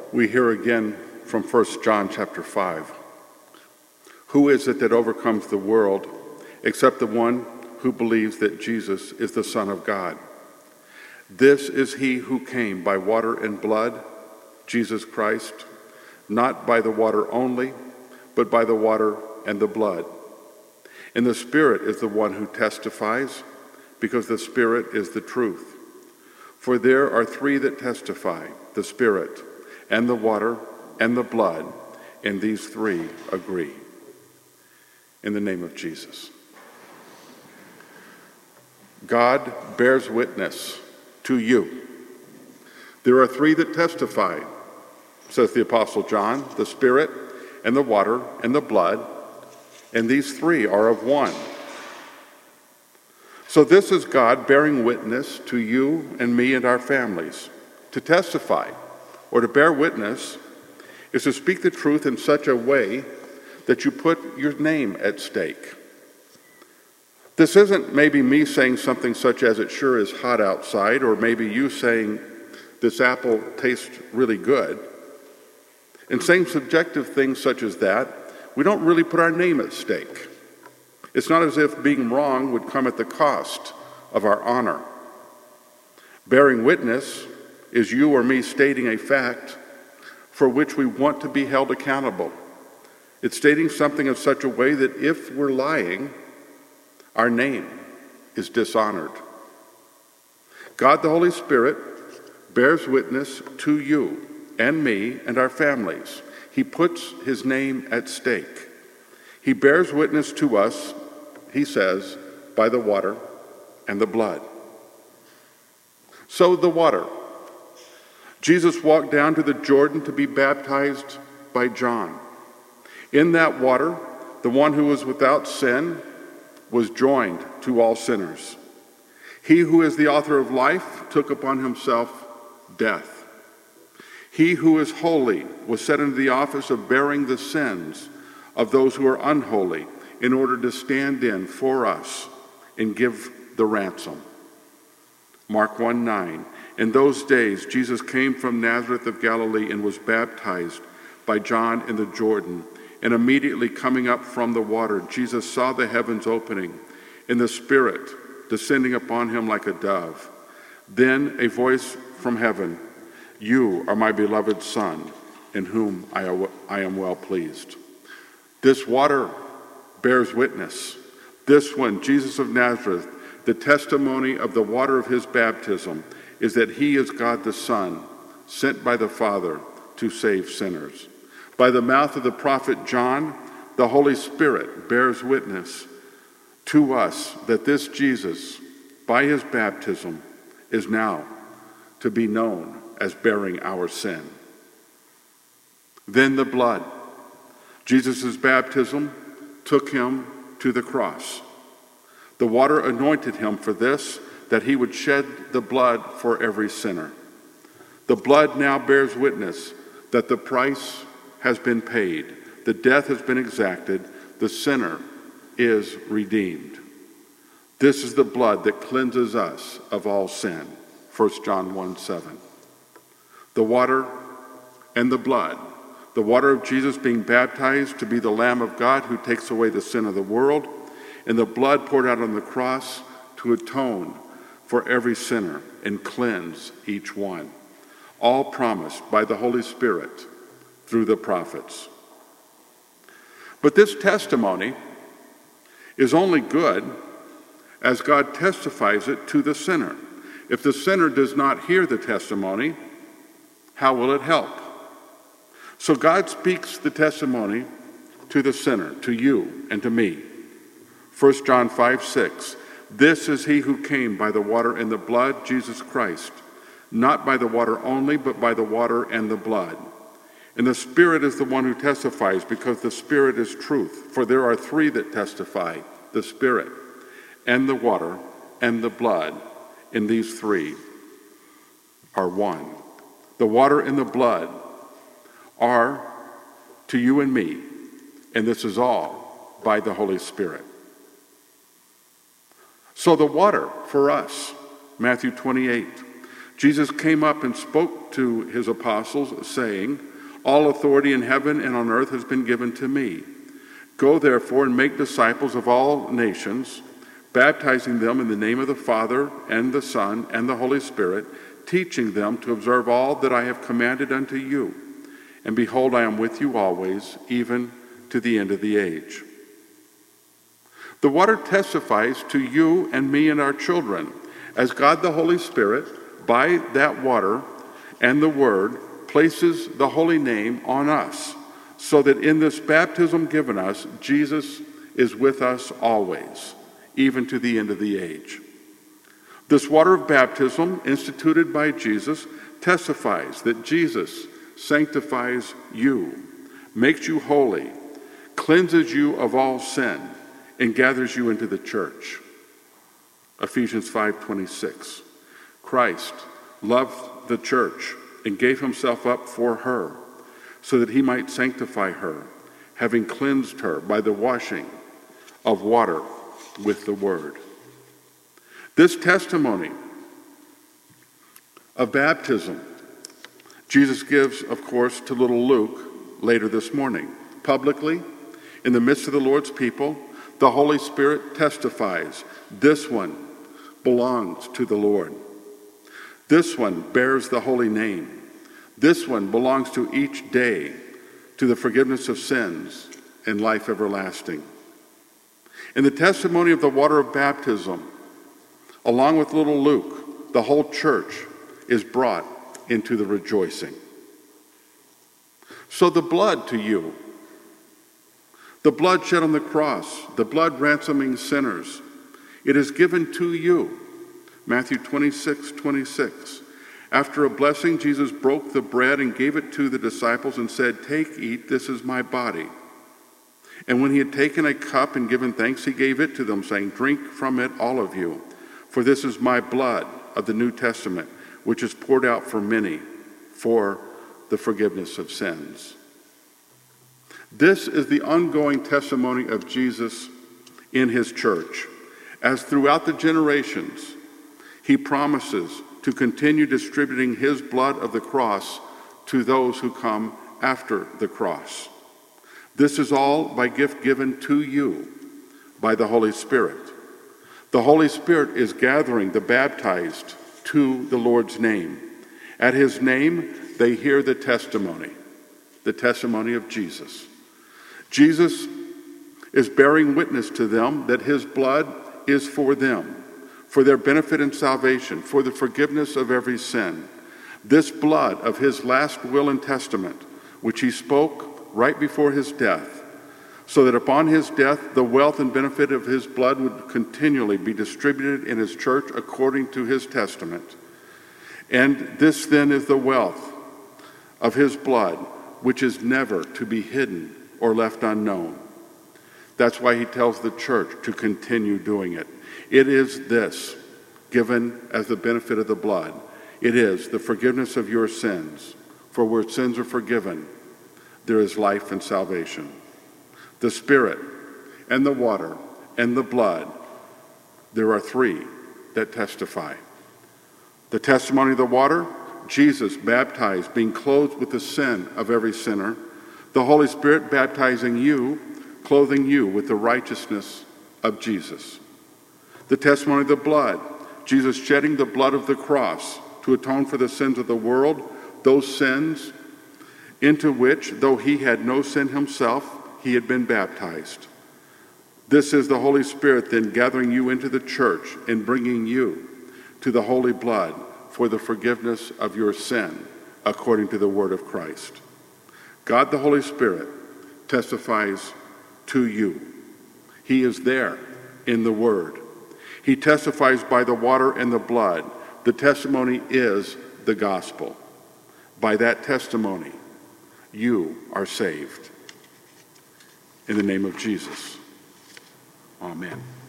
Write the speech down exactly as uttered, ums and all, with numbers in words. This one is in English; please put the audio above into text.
we hear again from First John chapter five. Who is it that overcomes the world except the one who believes that Jesus is the Son of God? This is he who came by water and blood, Jesus Christ, not by the water only, but by the water and the blood. And the Spirit is the one who testifies, because the Spirit is the truth. For there are three that testify, the Spirit, and the water, and the blood, and these three agree. In the name of Jesus. God bears witness to you. There are three that testify, says the Apostle John, the Spirit, and the water, and the blood, and these three are of one. So this is God bearing witness to you and me and our families. To testify, or to bear witness, is to speak the truth in such a way that you put your name at stake. This isn't maybe me saying something such as, "It sure is hot outside," or maybe you saying, "This apple tastes really good." In saying subjective things such as that, we don't really put our name at stake. It's not as if being wrong would come at the cost of our honor. Bearing witness is you or me stating a fact for which we want to be held accountable. It's stating something in such a way that if we're lying, our name is dishonored. God the Holy Spirit bears witness to you and me and our families. He puts his name at stake. He bears witness to us, he says, by the water and the blood. So the water. Jesus walked down to the Jordan to be baptized by John. In that water, the one who was without sin was joined to all sinners. He who is the author of life took upon himself death. He who is holy was set into the office of bearing the sins of those who are unholy in order to stand in for us and give the ransom. Mark one nine. In those days, Jesus came from Nazareth of Galilee and was baptized by John in the Jordan. And immediately coming up from the water, Jesus saw the heavens opening and the Spirit descending upon him like a dove. Then a voice from heaven, "You are my beloved Son, in whom I am well pleased." This water bears witness. This one, Jesus of Nazareth, the testimony of the water of his baptism is that he is God the Son, sent by the Father to save sinners. By the mouth of the prophet John, the Holy Spirit bears witness to us that this Jesus, by his baptism, is now to be known as bearing our sin. Then the blood. Jesus' baptism took him to the cross. The water anointed him for this, that he would shed the blood for every sinner. The blood now bears witness that the price has been paid, the death has been exacted, the sinner is redeemed. This is the blood that cleanses us of all sin, First John one seven. The water and the blood, the water of Jesus being baptized to be the Lamb of God who takes away the sin of the world, and the blood poured out on the cross to atone for every sinner and cleanse each one, all promised by the Holy Spirit through the prophets. But this testimony is only good as God testifies it to the sinner. If the sinner does not hear the testimony, how will it help? So God speaks the testimony to the sinner, to you and to me. First John five six. This is he who came by the water and the blood, Jesus Christ, not by the water only, but by the water and the blood. And the Spirit is the one who testifies, because the Spirit is truth. For there are three that testify, the Spirit and the water and the blood. And these three are one. The water and the blood are to you and me, and this is all by the Holy Spirit. So the water for us, Matthew twenty-eight. Jesus came up and spoke to his apostles, saying, "All authority in heaven and on earth has been given to me. Go therefore and make disciples of all nations, baptizing them in the name of the Father and the Son and the Holy Spirit, teaching them to observe all that I have commanded unto you. And behold, I am with you always, even to the end of the age." The water testifies to you and me and our children, as God the Holy Spirit, by that water and the Word, places the holy name on us, so that in this baptism given us, Jesus is with us always, even to the end of the age. This water of baptism, instituted by Jesus, testifies that Jesus sanctifies you, makes you holy, cleanses you of all sin, and gathers you into the church. Ephesians five twenty-six. Christ loved the church and gave himself up for her, so that he might sanctify her, having cleansed her by the washing of water with the word. This testimony of baptism, Jesus gives, of course, to little Luke later this morning. Publicly, in the midst of the Lord's people, the Holy Spirit testifies, this one belongs to the Lord. This one bears the holy name. This one belongs to each day, to the forgiveness of sins and life everlasting. In the testimony of the water of baptism, along with little Luke, the whole church is brought into the rejoicing. So the blood to you, the blood shed on the cross, the blood ransoming sinners, it is given to you. Matthew twenty-six twenty-six. After a blessing, Jesus broke the bread and gave it to the disciples and said, "Take, eat, this is my body." And when he had taken a cup and given thanks, he gave it to them, saying, "Drink from it, all of you, for this is my blood of the New Testament, which is poured out for many for the forgiveness of sins." This is the ongoing testimony of Jesus in his church, as throughout the generations, he promises to continue distributing his blood of the cross to those who come after the cross. This is all by gift given to you by the Holy Spirit. The Holy Spirit is gathering the baptized to the Lord's name. At his name, they hear the testimony, the testimony of Jesus. Jesus is bearing witness to them that his blood is for them, for their benefit and salvation, for the forgiveness of every sin. This blood of his last will and testament, which he spoke right before his death, so that upon his death the wealth and benefit of his blood would continually be distributed in his church according to his testament. And this then is the wealth of his blood, which is never to be hidden or left unknown. That's why he tells the church to continue doing it. It is this, given as the benefit of the blood. It is the forgiveness of your sins. For where sins are forgiven, there is life and salvation. The Spirit and the water and the blood, there are three that testify. The testimony of the water, Jesus baptized, being clothed with the sin of every sinner. The Holy Spirit baptizing you, clothing you with the righteousness of Jesus. The testimony of the blood, Jesus shedding the blood of the cross to atone for the sins of the world, those sins into which, though he had no sin himself, he had been baptized. This is the Holy Spirit then gathering you into the church and bringing you to the holy blood for the forgiveness of your sin, according to the word of Christ. God the Holy Spirit testifies to you. He is there in the Word. He testifies by the water and the blood. The testimony is the gospel. By that testimony, you are saved. In the name of Jesus, amen.